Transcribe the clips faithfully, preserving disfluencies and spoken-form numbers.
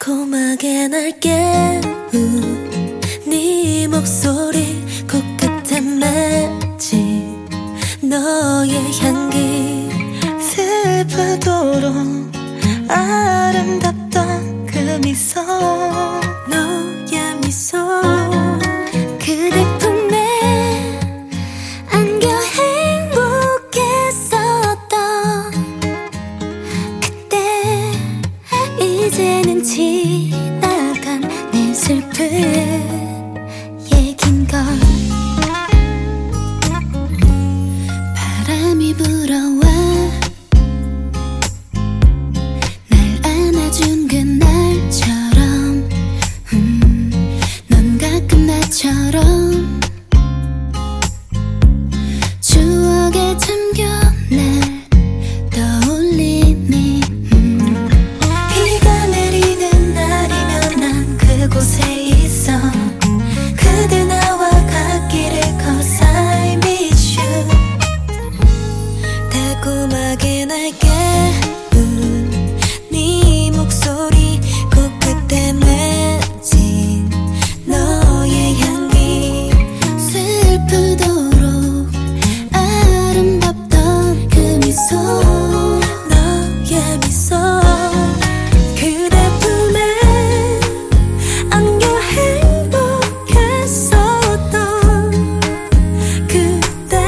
달콤하게 날 깨운 네 목소리 코끝에 맺힌 너의 향기 슬프도록 아름답던 그 미소 너의 미소 그대 품에 안겨 행복했었던 그때 이제는 지나간 내 슬픈 얘긴걸 바람이 불어와 날 안아준 그날처럼 음, 넌 가끔 나처럼 추억에 잠겨 날 떠올리니 음. 비가 내리는 날이면 난 그곳에 있어 그대 나와 갓길을 걷어 I miss you 달콤하게 날 깨운 네 목소리 코끝에 맺힌 너의 향기 슬프도록 아름답던 그 미소 너의 미소 그대 품에 안겨 행복했었던 그때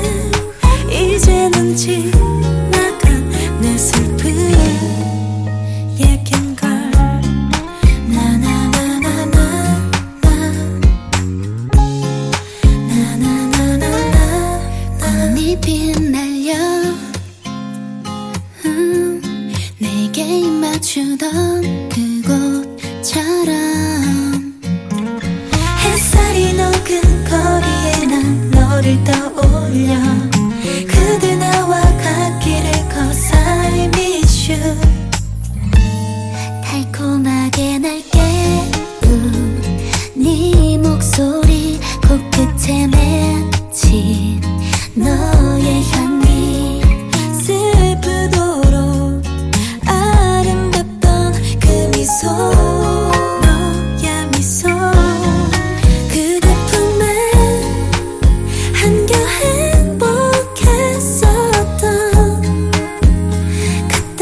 이제는 지나간 내 슬픈 얘긴걸 나나나나나나 나나나나나 꽃잎이 흩날려 음, 내게 입 맞추던 그곳처럼 햇살이 녹은 거리에 난 너를 떠올려 그대 나와 갓길을 걷어 I miss you 달콤하게 날 깨운 네 목소리 코끝에 맺힌 너의 향기 슬프도록 아름답던 그 미소 너의 미소 그대 품에 안겨 행복했었던 그때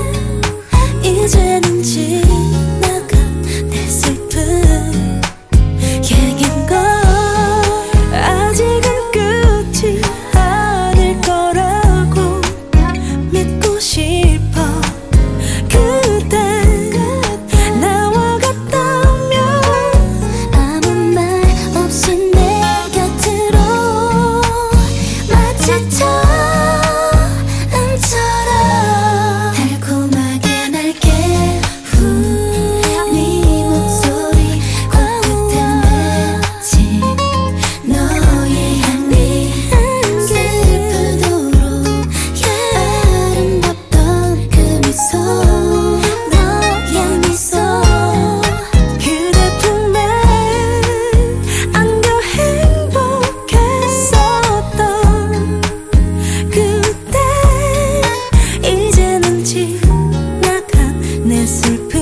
이제는 지나간 내 슬픈 얘긴걸 아직은 끝이 아닐 거라고 믿고 싶어 그대 나와 같다면 아무 말 없이 내 곁으로 마치 처음처럼 달콤하게 날 깨운 네 목소리 코끝에 맺힌 너의 향기 슬프도록 아름답던 그 미소 너의 미소 그대 품에 안겨 행복했었던 그때 이제는 지나간 내 슬픈